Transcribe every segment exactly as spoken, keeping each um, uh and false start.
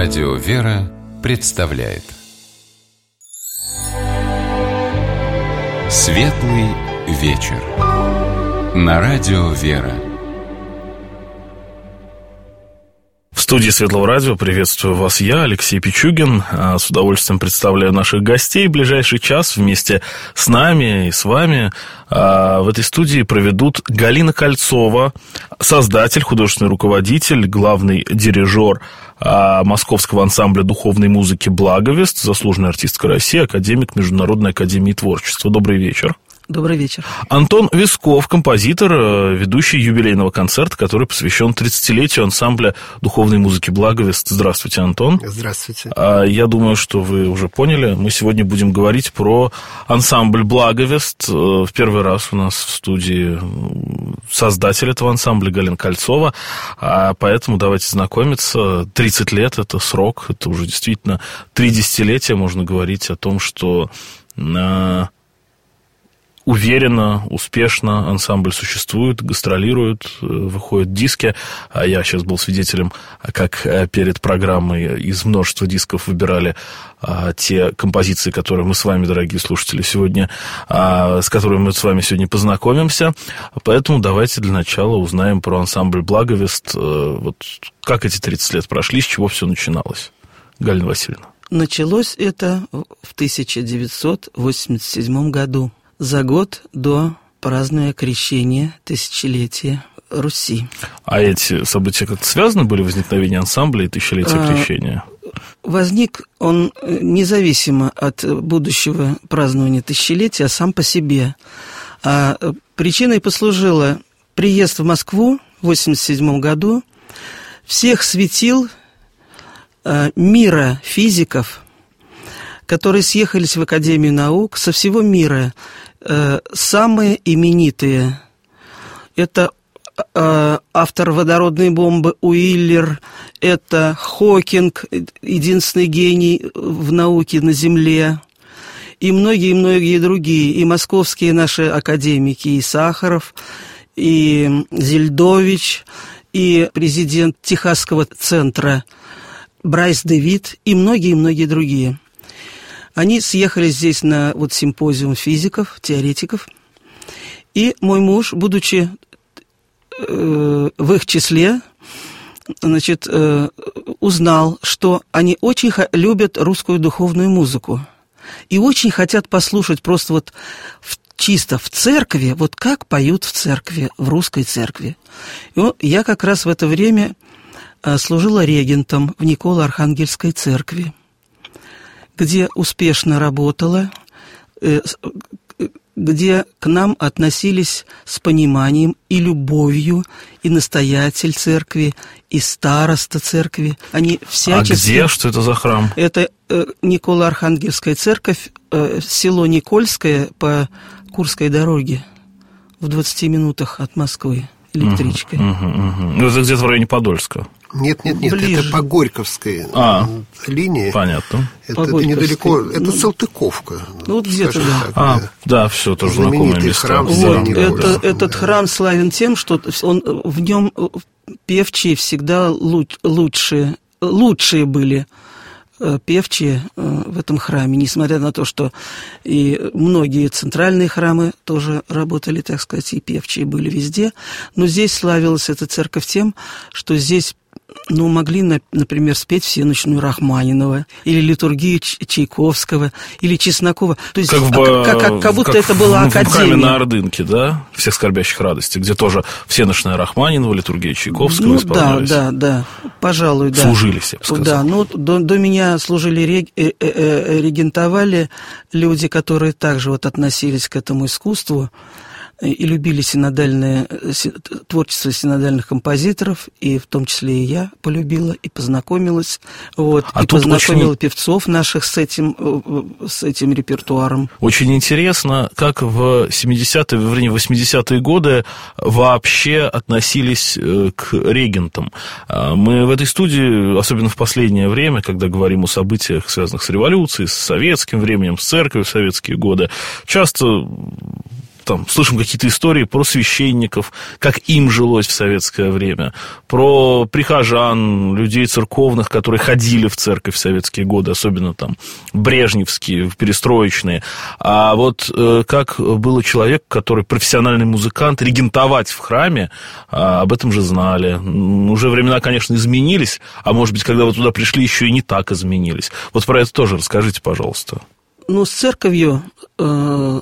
Радио «Вера» представляет Светлый вечер на Радио «Вера». В студии Светлого радио приветствую вас я, Алексей Пичугин. С удовольствием представляю наших гостей. Ближайший час вместе с нами и с вами в этой студии проведут Галина Кольцова, создатель, художественный руководитель, главный дирижер Московского ансамбля духовной музыки «Благовест», заслуженная артистка России, академик Международной академии творчества. Добрый вечер. Добрый вечер. Антон Висков, композитор, ведущий юбилейного концерта, который посвящен тридцатилетию ансамбля духовной музыки «Благовест». Здравствуйте, Антон. Здравствуйте. Я думаю, что вы уже поняли, мы сегодня будем говорить про ансамбль «Благовест». В первый раз у нас в студии создатель этого ансамбля Галина Кольцова, поэтому давайте знакомиться. тридцать лет – это срок, это уже действительно три десятилетия, можно говорить о том, что уверенно, успешно ансамбль существует, гастролирует, выходят диски. А я сейчас был свидетелем, как перед программой из множества дисков выбирали а, те композиции, которые мы с вами, дорогие слушатели, сегодня, а, с которыми мы с вами сегодня познакомимся. Поэтому давайте для начала узнаем про ансамбль «Благовест». А, вот как эти тридцать лет прошли, с чего все начиналось? Галина Васильевна. Началось это в тысяча девятьсот восемьдесят седьмом году. За год до празднования крещения тысячелетия Руси. А эти события как-то связаны были, возникновение ансамбля и тысячелетия а, крещения? Возник он независимо от будущего празднования тысячелетия, а сам по себе. А причиной послужило приезд в Москву в восемьдесят седьмом году всех светил а, мира физиков, которые съехались в Академию наук со всего мира. Э, самые именитые – это э, автор водородной бомбы Уиллер, это Хокинг, единственный гений в науке на Земле, и многие-многие другие, и московские наши академики, и Сахаров, и Зельдович, и президент Техасского центра Брайс Дэвид, и многие-многие другие. Они съехали здесь на вот симпозиум физиков, теоретиков. И мой муж, будучи э, в их числе, значит, э, узнал, что они очень х- любят русскую духовную музыку. И очень хотят послушать просто вот в, чисто в церкви, вот как поют в церкви, в русской церкви. И вот я как раз в это время э, служила регентом в Николо-Архангельской церкви, где успешно работала, где к нам относились с пониманием и любовью, и настоятель церкви, и староста церкви. Они всячески... А где? Что это за храм? Это Николо-Архангельская церковь, село Никольское по Курской дороге, в двадцати минутах от Москвы электричкой. Угу, угу, угу. Ну, это где-то в районе Подольска. Нет, нет, нет, Ближе. Это по Горьковской а, линии. Понятно. Это, это недалеко, это ну, Салтыковка. Ну, вот где-то, да. Так, а, да. Да, все, тоже знакомое место. Храм, вот, да. это, Да. Этот храм славен тем, что он, в нем певчие всегда лучшие, лучшие были певчие в этом храме, несмотря на то, что и многие центральные храмы тоже работали, так сказать, и певчие были везде, но здесь славилась эта церковь тем, что здесь, ну, могли, например, спеть всеночную Рахманинова, или литургию Чайковского, или Чеснокова. То есть, как, в, как, как, как будто как это была в, академия. В храме на Ордынке, да? Всех скорбящих радостей, где тоже всеночная Рахманинова, литургия Чайковского ну, исполнялись. Да, да, да, пожалуй, да. Служились, я бы сказал. Да, ну, до, до меня служили, рег, э, э, регентовали люди, которые также вот относились к этому искусству и любили синодальное, творчество синодальных композиторов, и в том числе и я полюбила, и познакомилась, вот, а и познакомила очень... певцов наших с этим, с этим репертуаром. Очень интересно, как в семидесятые, вернее, восьмидесятые годы вообще относились к регентам. Мы в этой студии, особенно в последнее время, когда говорим о событиях, связанных с революцией, с советским временем, с церковью в советские годы, часто там слышим какие-то истории про священников, как им жилось в советское время, про прихожан, людей церковных, которые ходили в церковь в советские годы, особенно там брежневские, перестроечные. А вот э, как было человек, который профессиональный музыкант, регентовать в храме, а, об этом же знали. Уже времена, конечно, изменились, а может быть, когда вы туда пришли, еще и не так изменились. Вот про это тоже расскажите, пожалуйста. Ну, с церковью э,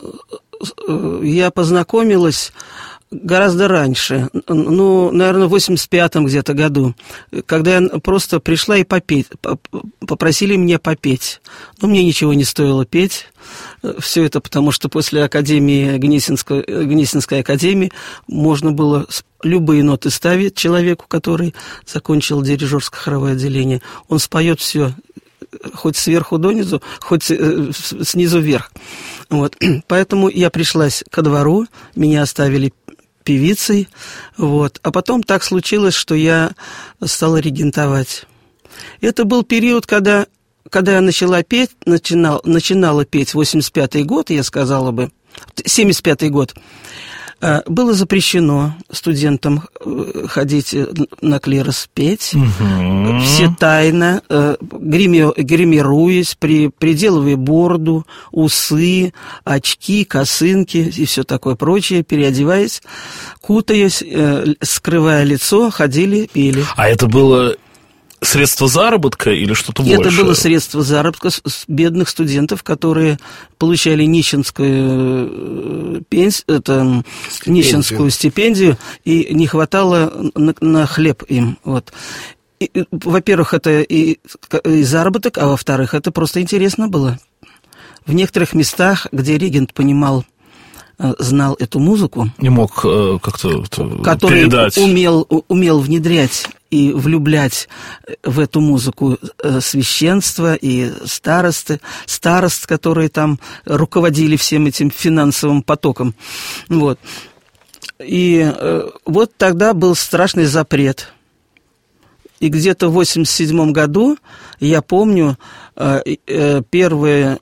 я познакомилась гораздо раньше, ну, наверное, в восемьдесят пятом где-то году, когда я просто пришла и попеть, попросили меня попеть. Но мне ничего не стоило петь. Все это потому, что после академии, Гнесинской, Гнесинской академии можно было любые ноты ставить человеку, который закончил дирижерско-хоровое отделение. Он споет все, хоть сверху донизу, хоть снизу вверх. Вот. Поэтому я пришлась ко двору, меня оставили певицей, вот. А потом так случилось, что я стала регентовать. Это был период, когда, когда я начала петь, начинал, начинала петь восемьдесят пятый год, я сказала бы, семьдесят пятый год. Было запрещено студентам ходить на клирос петь. Угу. Все тайно, грими, гримируясь, при, приделывая бороду, усы, очки, косынки и все такое прочее, переодеваясь, кутаясь, скрывая лицо, ходили, пели. А это было средство заработка или что-то большее? Это было средство заработка с бедных студентов, которые получали нищенскую пенсию, это, нищенскую стипендию, и не хватало на, на хлеб им. Вот. И, во-первых, это и, и заработок, а во-вторых, это просто интересно было. В некоторых местах, где регент понимал, знал эту музыку, не мог э, как-то который передать. умел, умел внедрять и влюблять в эту музыку священство и старосты, старост, которые там руководили всем этим финансовым потоком. Вот. И э, вот тогда был страшный запрет. И где-то в восемьдесят седьмом году, я помню, э, э, первые...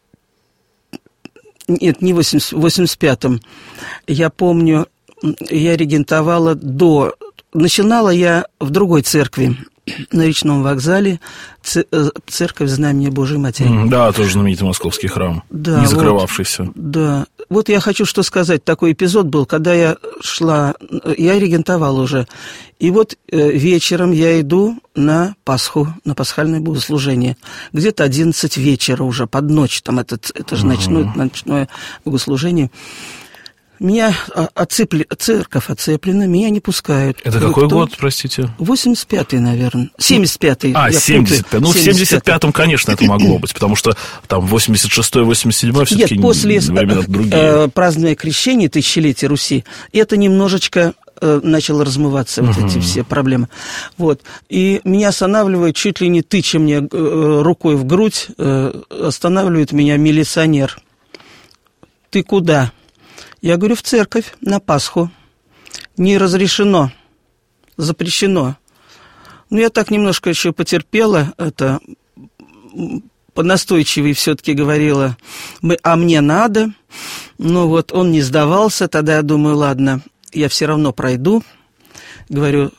Нет, не в восемьдесят пятом. Я помню, я регентовала до... Начинала я в другой церкви, на Речном вокзале, церковь Знамения Божией Матери. Да, тоже знаменитый московский храм, да, не закрывавшийся. Вот, да. Вот я хочу что сказать. Такой эпизод был, когда я шла... Я регентовала уже. И вот вечером я иду на Пасху, на пасхальное богослужение. Где-то одиннадцать вечера уже, под ночь. Там это, это же ночное, uh-huh. ночное богослужение. Меня оцепли, церковь оцеплена, меня не пускают. Это ну, какой кто? год, простите? восемьдесят пятый, наверное. семьдесят пятый. А, семьдесят пятый. Ну, в семьдесят пятом, конечно, это могло быть, потому что там восемьдесят шестой восемьдесят седьмой все-таки Нет, после времена другие. Э, празднования крещения, тысячелетия Руси, это немножечко э, начало размываться, вот uh-huh. эти все проблемы. Вот. И меня останавливает, чуть ли не тыча мне э, рукой в грудь, э, останавливает меня милиционер. Ты куда? Я говорю, в церковь на Пасху. Не разрешено, запрещено. Ну, я так немножко еще потерпела, это понастойчивее все-таки говорила, а мне надо. Ну, вот он не сдавался, тогда я думаю, ладно, я все равно пройду. Говорю,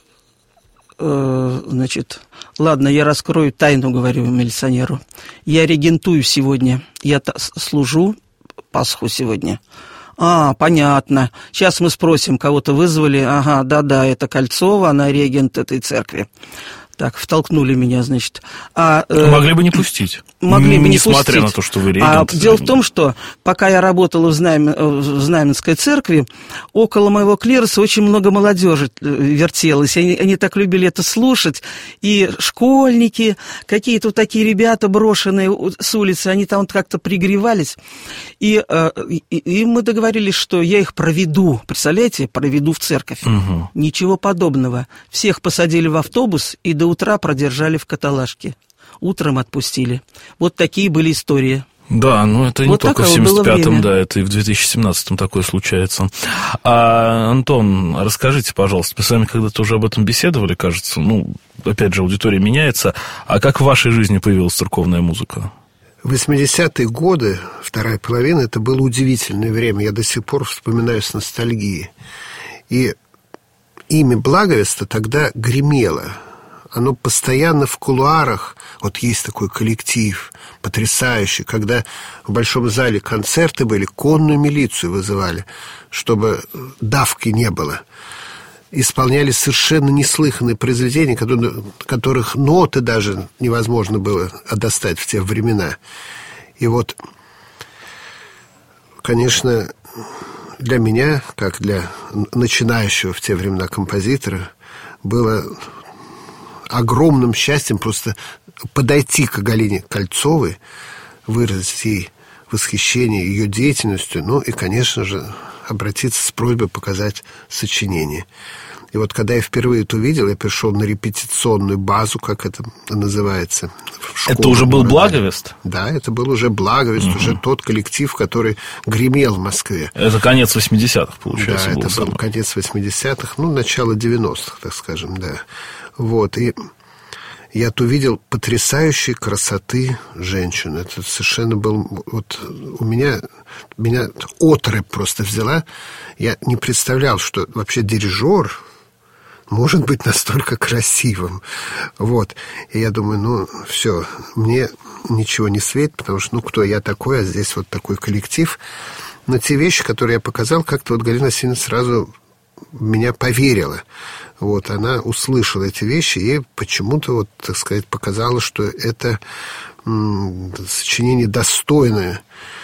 э, значит, ладно, я раскрою тайну, говорю милиционеру. Я регентую сегодня, я служу Пасху сегодня. А, понятно. Сейчас мы спросим, кого-то вызвали. Ага, да-да, это Кольцова, она регент этой церкви. Так, втолкнули меня, значит. А, э, могли бы не пустить. Могли бы не Несмотря пустить. на то, что вы регент. А дело в том, что пока я работала в, Знамен, в Знаменской церкви, около моего клироса очень много молодежи вертелось. Они, они так любили это слушать. И школьники, какие-то вот такие ребята брошенные с улицы, они там вот как-то пригревались. И, и, и мы договорились, что я их проведу. Представляете, проведу в церковь. Угу. Ничего подобного. Всех посадили в автобус и до утра продержали в каталажке. Утром отпустили. Вот такие были истории. Да, ну это не вот только в семьдесят пятом, да, это и в две тысячи семнадцатом такое случается. А, Антон, расскажите, пожалуйста, мы с вами когда-то уже об этом беседовали, кажется, ну, опять же, аудитория меняется. А как в вашей жизни появилась церковная музыка? восьмидесятые годы, вторая половина, это было удивительное время. Я до сих пор вспоминаю с ностальгией. И имя Благовеста тогда гремело. Оно постоянно в кулуарах. Вот есть такой коллектив потрясающий. Когда в Большом зале концерты были, конную милицию вызывали, чтобы давки не было. Исполняли совершенно неслыханные произведения, которых ноты даже невозможно было достать в те времена. И вот, конечно, для меня, как для начинающего в те времена композитора, было огромным счастьем просто подойти к Галине Кольцовой, выразить ей восхищение ее деятельностью, ну и, конечно же, обратиться с просьбой показать сочинение. И вот когда я впервые это увидел, я пришел на репетиционную базу, как это называется. Это уже был Благовест? Да, это был уже Благовест, угу. уже тот коллектив, который гремел в Москве. Это конец восьмидесятых, получается, да, был это самый. был конец восьмидесятых, ну, начало девяностых, так скажем, да. Вот, и я-то увидел потрясающей красоты женщину. Это совершенно был... Вот у меня... Меня оторопь просто взяла. Я не представлял, что вообще дирижер может быть настолько красивым. Вот. И я думаю, ну, все, мне ничего не светит, потому что, ну, кто я такой, а здесь вот такой коллектив. Но те вещи, которые я показал, как-то вот Галина Васильевна сразу в меня поверила. Вот, она услышала эти вещи и почему-то, вот, так сказать, показала, что это м- сочинение достойное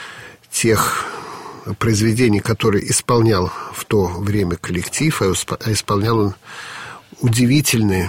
тех произведений, которые исполнял в то время коллектив, а исполнял он удивительные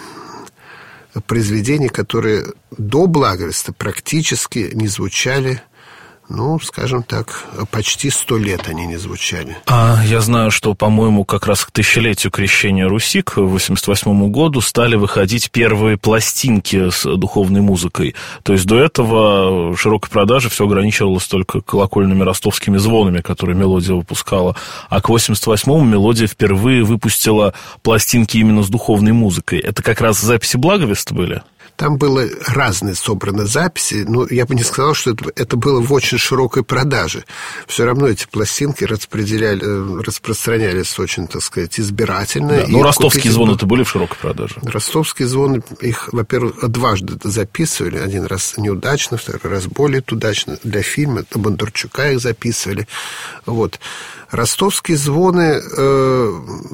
произведения, которые до Благовеста практически не звучали. Ну, скажем так, почти сто лет они не звучали. А я знаю, что, по-моему, как раз к тысячелетию крещения Руси, к восемьдесят восьмому году, стали выходить первые пластинки с духовной музыкой. То есть до этого широкой продажи все ограничивалось только колокольными ростовскими звонами, которые «Мелодия» выпускала. А к восемьдесят восьмому «Мелодия» впервые выпустила пластинки именно с духовной музыкой. Это как раз записи Благовеста были? Там было разные собраны записи, но я бы не сказал, что это, это было в очень широкой продаже. Все равно эти пластинки распределяли, распространялись очень, так сказать, избирательно. Да, но ростовские звоны-то были в широкой продаже. Ростовские звоны, их, во-первых, дважды записывали. Один раз неудачно, второй раз более удачно. Для фильма Бондарчука их записывали. Вот. Ростовские звоны э,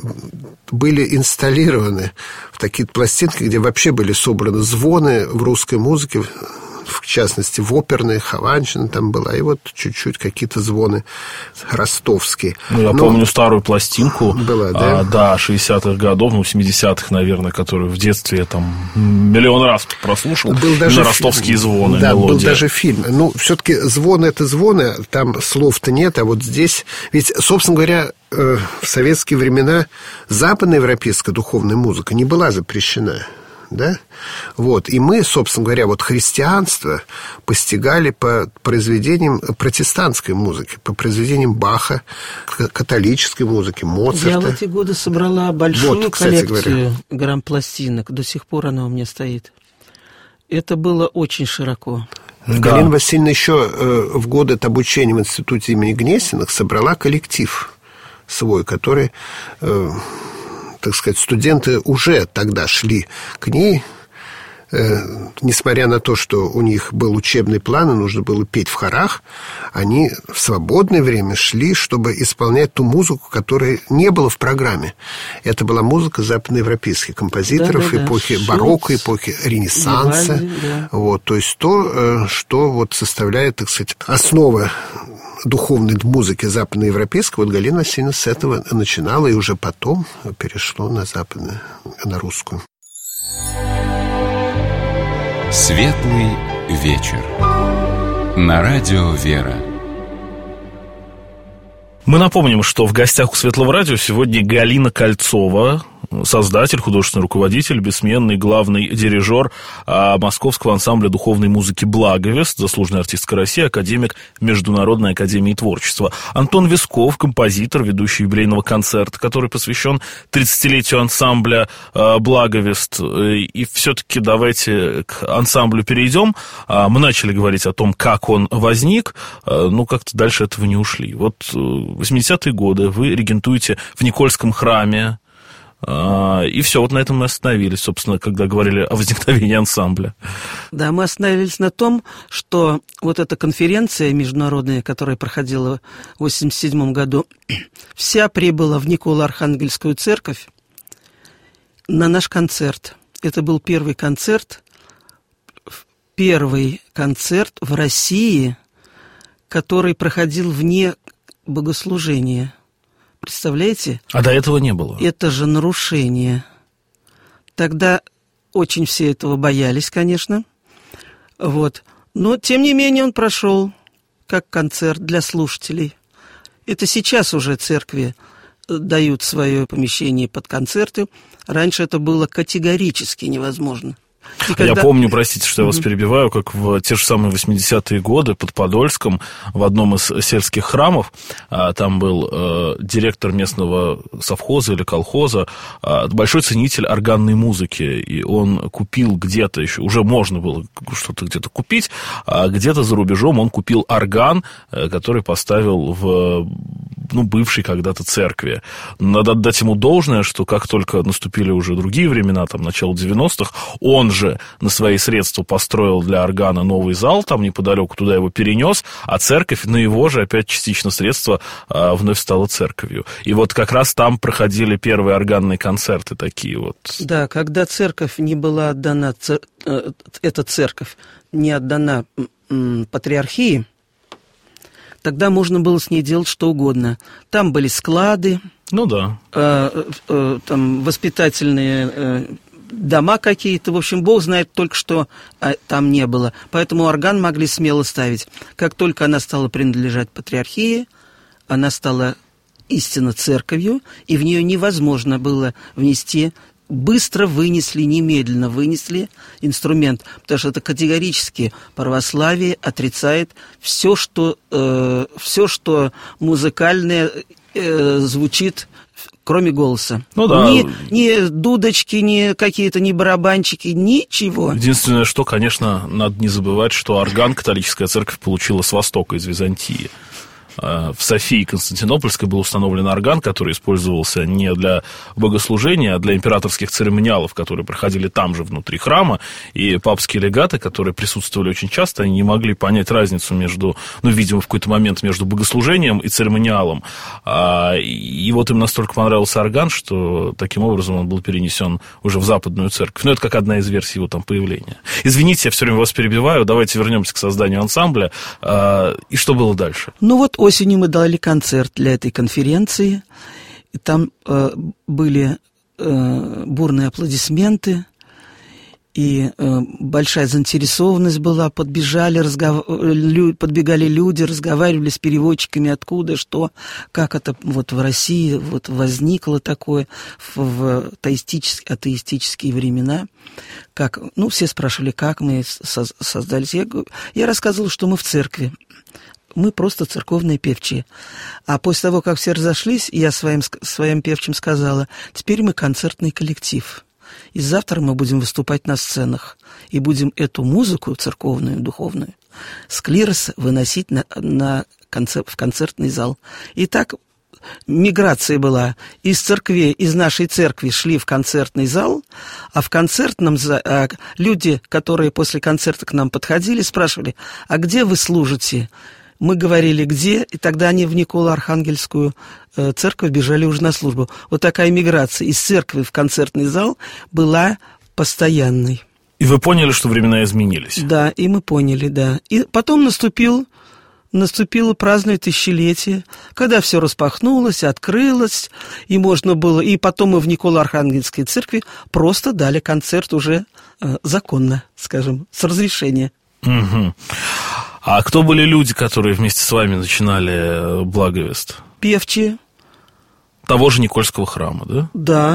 были инсталлированы в такие пластинки, где вообще были собраны звоны в русской музыке, в частности, в оперной, Хованщина там была, и вот чуть-чуть какие-то звоны ростовские. Ну, я Но... помню старую пластинку, была, да? А, да, шестидесятых годов, ну, семидесятых, наверное, которую в детстве я там миллион раз прослушал. Был даже ростовские звоны, да, «Мелодия». Был даже фильм. Ну, все-таки звоны — это звоны, там слов-то нет, а вот здесь... Ведь, собственно говоря, в советские времена западноевропейская духовная музыка не была запрещена. Да? Вот. И мы, собственно говоря, вот христианство постигали по произведениям протестантской музыки, по произведениям Баха, католической музыки, Моцарта. Я в эти годы собрала большую вот, коллекцию грампластинок. До сих пор она у меня стоит. Это было очень широко. Да. Галина Васильевна еще э, в годы обучения в институте имени Гнесиных собрала коллектив свой, который... Э, так сказать, студенты уже тогда шли к ней, э, несмотря на то, что у них был учебный план, и нужно было петь в хорах, они в свободное время шли, чтобы исполнять ту музыку, которой не было в программе. Это была музыка западноевропейских композиторов, да, да, эпохи да. барокко, эпохи Ренессанса. Вивальди, да. Вот, то есть то, что вот составляет, так сказать, основа духовной музыки западноевропейской. Вот Галина Васильевна с этого начинала и уже потом перешло на западную, на русскую. Светлый вечер. На радио «Вера». Мы напомним, что в гостях у Светлого радио сегодня Галина Кольцова, создатель, художественный руководитель, бессменный главный дирижер Московского ансамбля духовной музыки «Благовест», заслуженный артистка России, академик Международной академии творчества. Антон Висков, композитор, ведущий юбилейного концерта, который посвящен тридцатилетию ансамбля «Благовест». И все-таки давайте к ансамблю перейдем. Мы начали говорить о том, как он возник, но как-то дальше этого не ушли. Вот восьмидесятые годы вы регентуете в Никольском храме, и все, вот на этом мы остановились, собственно, когда говорили о возникновении ансамбля. Да, мы остановились на том, что вот эта конференция международная, которая проходила в восемьдесят седьмом году, вся прибыла в Николо-Архангельскую церковь на наш концерт. Это был первый концерт, первый концерт в России, который проходил вне богослужения. Представляете? А до этого не было. Это же нарушение. Тогда очень все этого боялись, конечно. Вот. Но, тем не менее, он прошел как концерт для слушателей. Это сейчас уже церкви дают свое помещение под концерты. Раньше это было категорически невозможно. Когда... Я помню, простите, что я вас перебиваю, как в те же самые восьмидесятые годы под Подольском в одном из сельских храмов, там был э, директор местного совхоза или колхоза, э, большой ценитель органной музыки, и он купил где-то еще, уже можно было что-то где-то купить, а где-то за рубежом он купил орган, э, который поставил в, ну, бывшей когда-то церкви. Надо отдать ему должное, что как только наступили уже другие времена, там, начало девяностых, он же на свои средства построил для органа новый зал, там неподалеку туда его перенес, а церковь на его же опять частично средства а, вновь стала церковью. И вот как раз там проходили первые органные концерты такие вот. Да, когда церковь не была отдана, цер... эта церковь не отдана м, патриархии, тогда можно было с ней делать что угодно. Там были склады, ну да, э, э, там воспитательные э, дома какие-то, в общем, Бог знает только, что а, там не было. Поэтому орган могли смело ставить. Как только она стала принадлежать патриархии, она стала истинно церковью, и в нее невозможно было внести, быстро вынесли, немедленно вынесли инструмент, потому что это категорически православие отрицает все, что, э, все, что музыкальное э, звучит, кроме голоса. Ну да. Ни, ни дудочки, ни какие-то, ни барабанчики, ничего. Единственное, что, конечно, надо не забывать, что орган католическая церковь получила с Востока, из Византии. В Софии Константинопольской был установлен орган, который использовался не для богослужения, а для императорских церемониалов, которые проходили там же внутри храма. И папские легаты, которые присутствовали очень часто, они не могли понять разницу между, ну, видимо, в какой-то момент между богослужением и церемониалом. И вот им настолько понравился орган, что таким образом он был перенесен уже в западную церковь. Ну, это как одна из версий его там появления. Извините, я все время вас перебиваю. Давайте вернемся к созданию ансамбля. И что было дальше? Ну вот осенью мы дали концерт для этой конференции, и там э, были э, бурные аплодисменты, и э, большая заинтересованность была, подбежали, разгов... лю... подбегали люди, разговаривали с переводчиками, откуда, что, как это вот в России вот возникло такое в, в атеистические, атеистические времена, как, ну, все спрашивали, как мы со- создались. Я, я рассказывал, что мы в церкви. Мы просто церковные певчие. А после того, как все разошлись, я своим, своим певчим сказала, теперь мы концертный коллектив. И завтра мы будем выступать на сценах. И будем эту музыку церковную, духовную, с клироса выносить на, на концерт, в концертный зал. И так миграция была. Из церкви, из нашей церкви шли в концертный зал, а в концертном зале люди, которые после концерта к нам подходили, спрашивали, а где вы служите? Мы говорили, где, и тогда они в Николо-Архангельскую э, церковь бежали уже на службу. Вот такая миграция из церкви в концертный зал была постоянной. И вы поняли, что времена изменились? Да, и мы поняли, да. И потом наступил, наступило праздное тысячелетие, когда все распахнулось, открылось, и можно было... И потом мы в Николо-Архангельской церкви просто дали концерт уже э, законно, скажем, с разрешения. Угу. А кто были люди, которые вместе с вами начинали Благовест? Певчие. Того же Никольского храма, да? Да.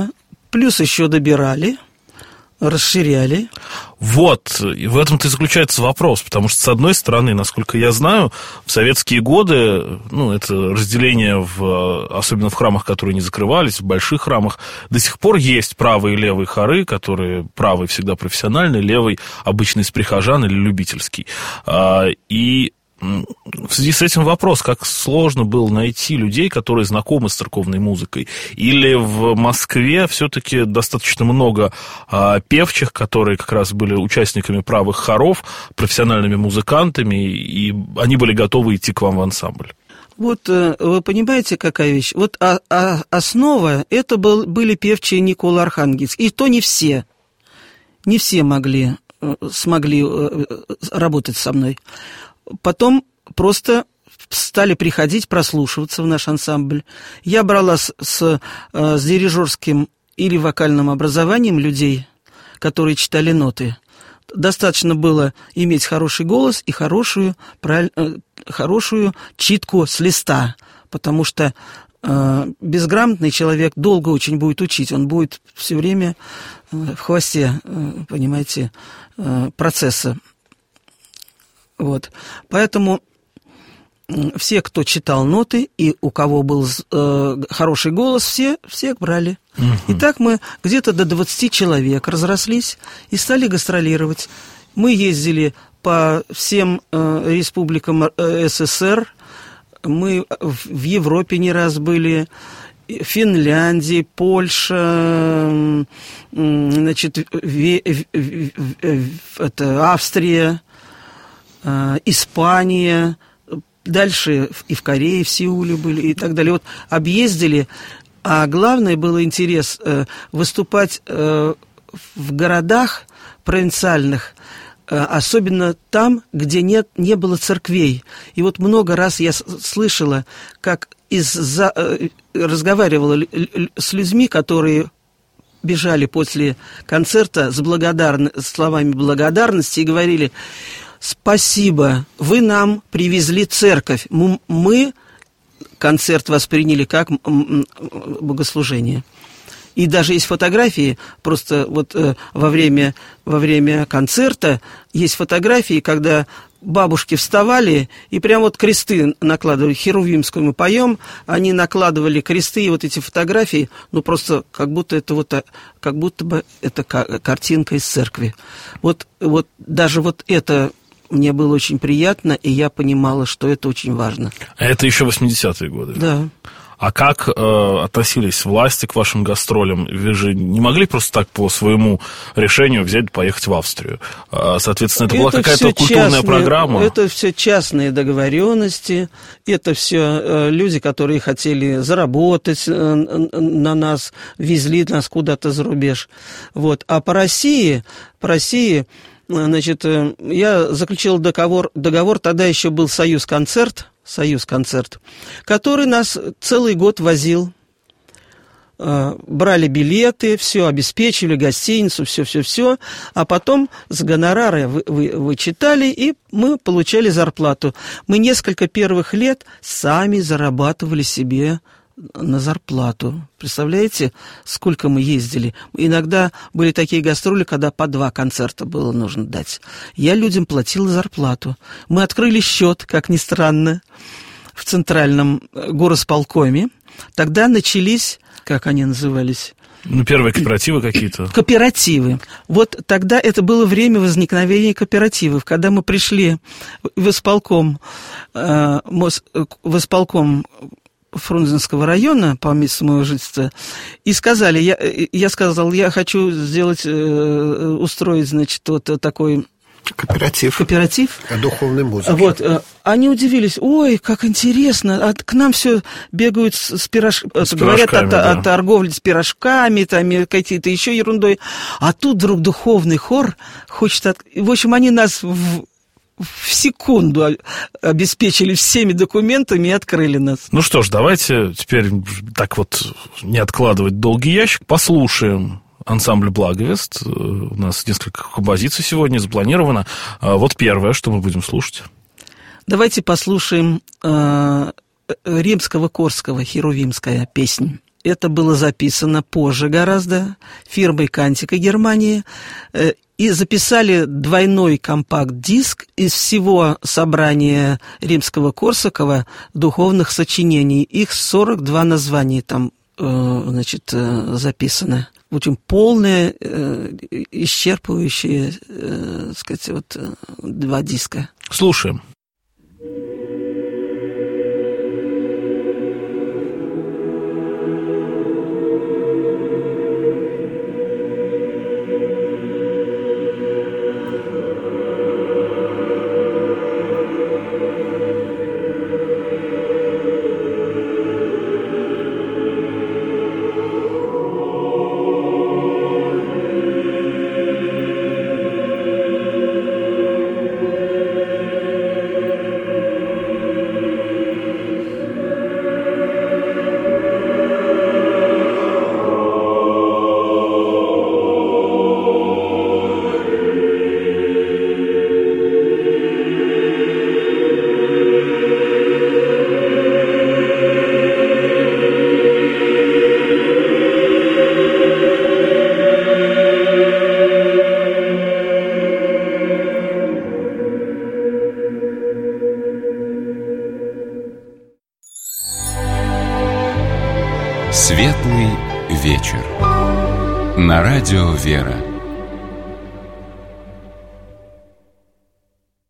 Плюс еще добирали, расширяли. Вот, и в этом-то и заключается вопрос, потому что, с одной стороны, насколько я знаю, в советские годы, ну, это разделение, в, особенно в храмах, которые не закрывались, в больших храмах, до сих пор есть правый и левый хоры, которые правый всегда профессиональный, левый обычный из прихожан или любительский. И в связи с этим вопрос, как сложно было найти людей, которые знакомы с церковной музыкой? Или в Москве все-таки достаточно много а, певчих, которые как раз были участниками правых хоров, профессиональными музыкантами, и они были готовы идти к вам в ансамбль? Вот вы понимаете, какая вещь? Вот а, а, основа, это был, были певчие Никола Архангельский. И то не все. Не все могли, смогли работать со мной. Потом просто стали приходить, прослушиваться в наш ансамбль. Я брала с, с, с дирижерским или вокальным образованием людей, которые читали ноты. Достаточно было иметь хороший голос и хорошую, хорошую читку с листа, потому что э, безграмотный человек долго очень будет учить, он будет все время в хвосте, э, понимаете, э, процесса. Вот. Поэтому все, кто читал ноты, и у кого был э, хороший голос, все, все брали. Угу. И так мы где-то до двадцати человек разрослись и стали гастролировать. Мы ездили по всем э, республикам СССР, мы в Европе не раз были, Финляндия, Польша, значит, Ве, это, Австрия, Испания, дальше и в Корее, в Сеуле были и так далее. Вот объездили, а главное было интерес выступать в городах провинциальных, особенно там, где нет, не было церквей. И вот много раз я слышала, как из-за... разговаривала с людьми, которые бежали после концерта с благодарн... словами благодарности и говорили: «Спасибо, вы нам привезли церковь, мы концерт восприняли как богослужение». И даже есть фотографии, просто вот э, во время, во время концерта есть фотографии, когда бабушки вставали и прям вот кресты накладывали. Херувимскую мы поем, они накладывали кресты, и вот эти фотографии, ну просто как будто это вот, как будто бы это картинка из церкви. Вот, вот даже вот это мне было очень приятно, и я понимала, что это очень важно. А это еще восьмидесятые годы? Да. А как э, относились власти к вашим гастролям? Вы же не могли просто так по своему решению взять и поехать в Австрию. Соответственно, это, это была какая-то культурная частные, программа? Это все частные договоренности, это все э, люди, которые хотели заработать э, на нас, везли нас куда-то за рубеж. Вот. А по России, по России, значит, э, я заключил договор, договор, тогда еще был «Союз-концерт», «Союз-концерт», который нас целый год возил. Брали билеты, все обеспечивали, гостиницу, все-все-все, а потом с гонорара вы, вы, вычитали, и мы получали зарплату. Мы несколько первых лет сами зарабатывали себе на зарплату. Представляете, сколько мы ездили? Иногда были такие гастроли, когда по два концерта было нужно дать. Я людям платила зарплату. Мы открыли счет, как ни странно, в Центральном горосполкоме. Тогда начались, как они назывались? Ну, первые кооперативы какие-то. Кооперативы. Вот тогда это было время возникновения кооперативов. Когда мы пришли в исполком, э, в исполком Фрунзенского района, по месту моего жительства, и сказали, я, я сказал, я хочу сделать, устроить, значит, вот такой... Кооператив. Кооператив. О духовной музыке. Вот. Они удивились, ой, как интересно, а к нам все бегают с, с пирожками, говорят о, да. о торговле с пирожками, там, какие-то еще ерундой, а тут вдруг духовный хор хочет... От... В общем, они нас... В... в секунду обеспечили всеми документами и открыли нас. Ну что ж, давайте теперь так вот не откладывать долгий ящик, послушаем ансамбль «Благовест». У нас несколько композиций сегодня запланировано. Вот первое, что мы будем слушать. Давайте послушаем э, римского Корского, херувимская песня. это было записано позже гораздо фирмой Кантика Германии, и записали двойной компакт-диск из всего собрания Римского-Корсакова духовных сочинений. Их сорок два названия там, значит, записано. Очень полные, исчерпывающие, так сказать, вот, два диска. Слушаем. Светлый вечер. На радио «Вера».